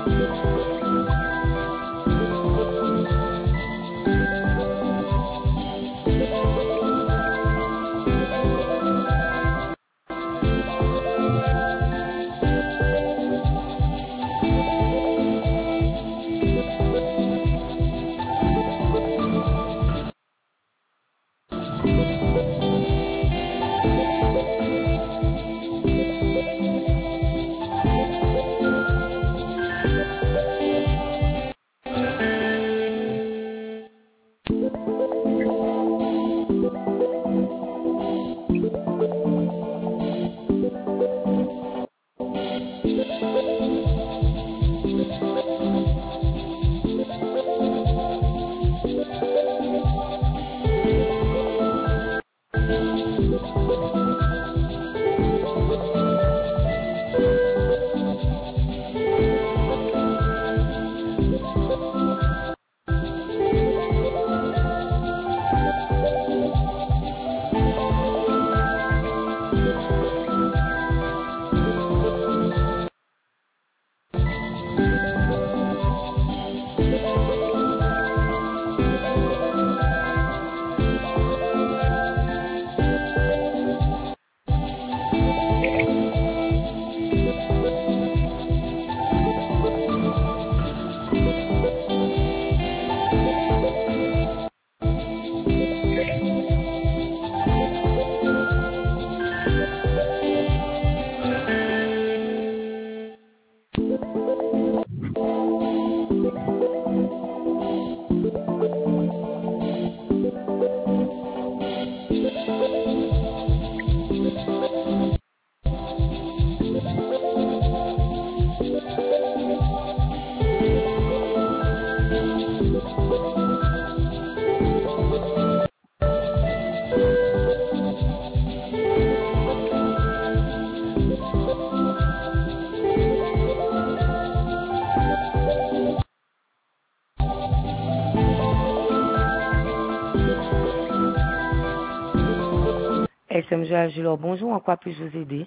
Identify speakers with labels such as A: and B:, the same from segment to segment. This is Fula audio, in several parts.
A: SMG Agilor, bonjour, en quoi puis-je vous aider?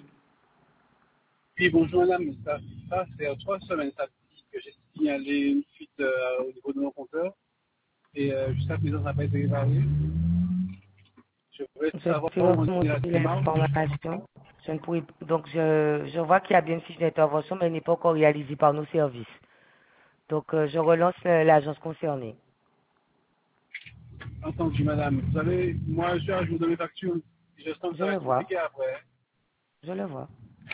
B: Oui, bonjour madame, ça fait 3 semaines ça dit que j'ai signalé une fuite au niveau de mon compteur et jusqu'à présent ça n'a pas été évalué. Je voudrais
A: Je
B: savoir
A: peux
B: comment on dit la
A: remonter
B: démarche.
A: l'information. Je ne pourrais, donc, je vois qu'il y a bien une fiche d'intervention, mais elle n'est pas encore réalisée par nos services. Donc, je relance l'agence concernée.
B: Entendu madame, vous savez, moi je suis à jour de mes factures, je sens que
A: Je
B: ça va
A: le
B: être
A: vois,
B: compliqué après.
A: je le vois.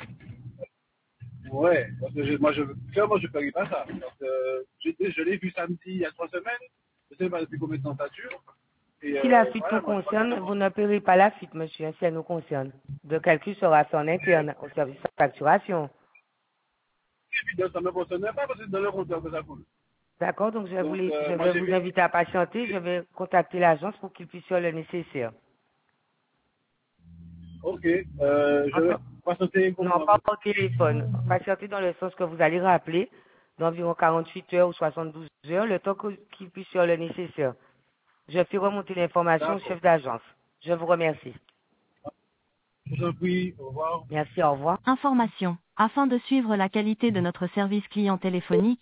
B: Ouais, parce que clairement je ne parie pas ça. Parce que je l'ai vu samedi il y a 3 semaines, je ne sais pas depuis combien de temps ça dure. Et
A: Si la fuite nous
B: voilà, moi je
A: concerne,
B: pense
A: vous ne paierez pas la fuite, monsieur, si elle nous concerne. Le calcul sera fait en interne au service de facturation.
B: que ça ne me concerne pas parce que c'est dans le compteur que ça coule.
A: D'accord, donc
B: Donc
A: je
B: moi
A: vais
B: j'ai
A: vous
B: vu.
A: inviter à patienter. Je vais contacter l'agence pour qu'ils puissent faire le nécessaire.
B: Ok, je vais
A: Enfin,
B: patienter
A: non,
B: comment.
A: pas au téléphone. Patienter dans le sens que vous allez rappeler d'environ 48 heures ou 72 heures, le temps qu'ils puissent faire le nécessaire. Je fais remonter l'information au
B: D'accord.
A: chef d'agence. Je vous remercie.
B: Je vous en prie, au revoir.
A: Merci, au revoir.
C: Information. Afin de suivre la qualité de notre service client téléphonique,